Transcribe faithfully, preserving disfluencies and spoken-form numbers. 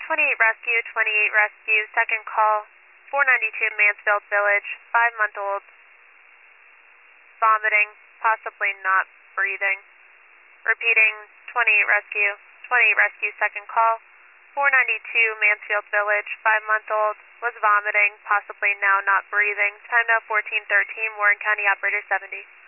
twenty-eight rescue, twenty-eight rescue, second call, four ninety-two Mansfield Village, five-month-old, vomiting, possibly not breathing. Repeating, twenty-eight rescue, twenty-eight rescue, second call, four ninety-two Mansfield Village, five-month-old, was vomiting, possibly now not breathing. Time now fourteen thirteen, Warren County Operator seventy.